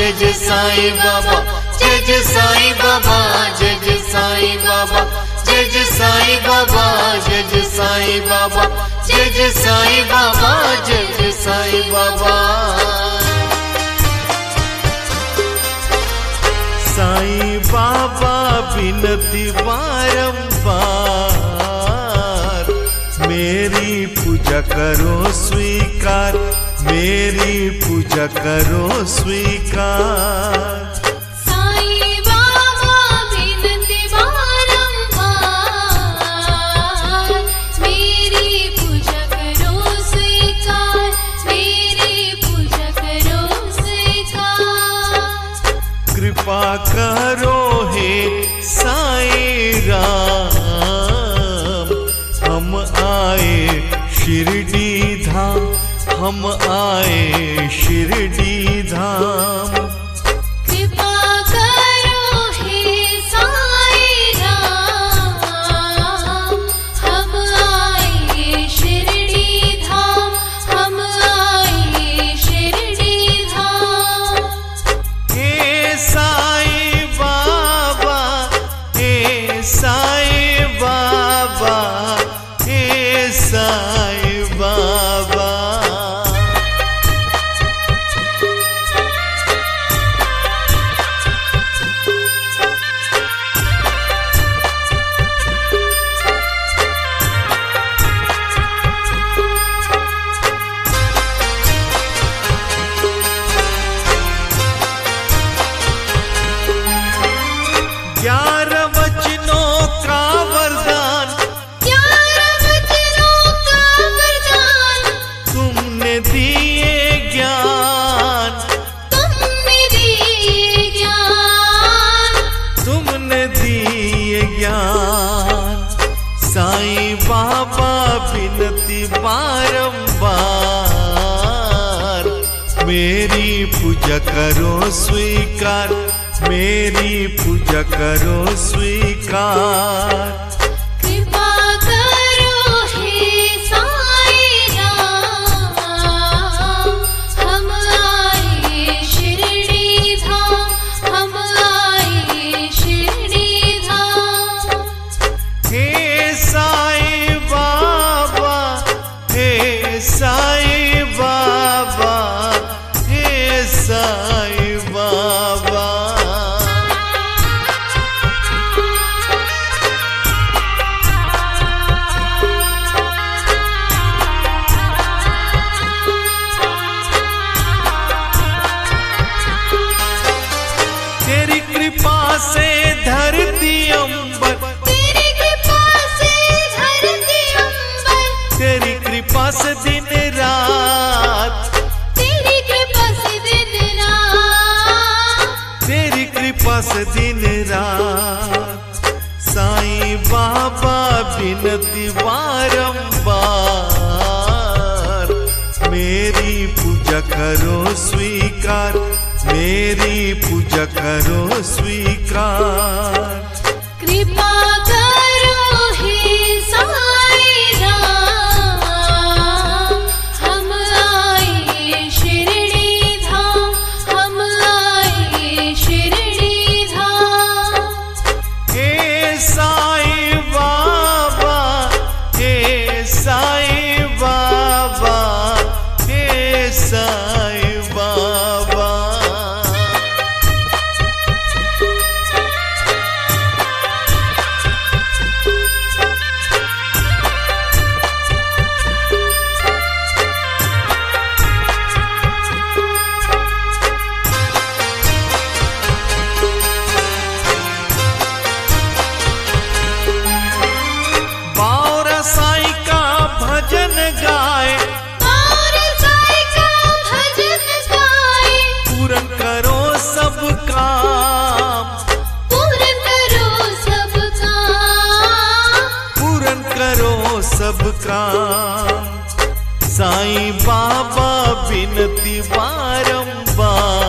जय जय साईं बाबा, जय जय साईं बाबा, जय जय साईं बाबा, जय जय साईं बाबा, जय जय साईं बाबा, जय जय साईं बाबा, जय जय साईं बाबा। साईं बाबा विनती बारंबार, मेरी पूजा करो स्वीकार, मेरी पूजा करो स्वीकार। साईं बाबा विनती बारंबार, मेरी पूजा करो स्वीकार, मेरी पूजा करो स्वीकार। कृपा करो हे साईं राम, हम आए शिरडी धाम, हम आए शिरडी धाम। कृपा करो हे साईं राम, हम आए शिरडी धाम, हम आए शिरडी धाम। हे साईं बाबा, हे साईं बाबा, हे साईं बाबा। ग्यारह वचनों का वरदान, 11 वचनों का वरदान, तुमने दिए ज्ञान, तुमने दिए ज्ञान, तुमने दिए ज्ञान। साईं बाबा विनती बारंबार, मेरी पूजा करो स्वीकार, मेरी पूजा करो स्वीकार। कृपा करो हे साईं राम, हम आए शिरडी धाम, हम आए शिरडी धाम। हे साईं बाबा, हे साईं बाबा, हे साईं बाबा। तेरी कृपा से धरती अंबर, तेरी कृपा से धरती अंबर, तेरी कृपा से दिन रात, तेरी कृपा से दिन रात, तेरी कृपा से दिन रात। साईं बाबा विनती बारंबार, मेरी पूजा करो स्वीकार, मेरी पूजा करो स्वीकार। कृपा करो हे साईं राम, हम आए शिरडी धाम, हम आए शिरडी धाम। हे साईं बाबा, हे साईं बाबा, हे साईं बाबा। बावरा साईं का भजन गाए, और साईं का भजन गाए, पूरन करो सब काम, पूरन करो सब काम, पूरन करो सब काम। साईं बाबा विनती बारंबार,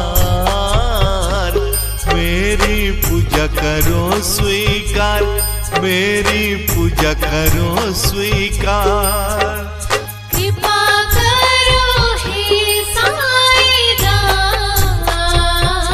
मेरी पूजा करो स्वीकार, मेरी पूजा करो स्वीकार। कृपा करो हे साईं राम,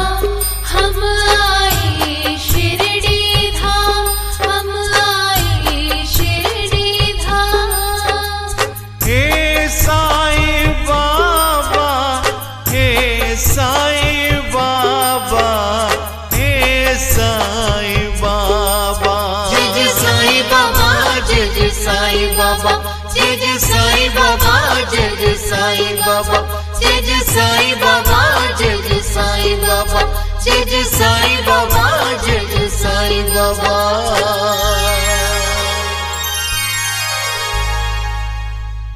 साईं बाबा जय जय साईं बाबा जय जय साईं बाबा जय जय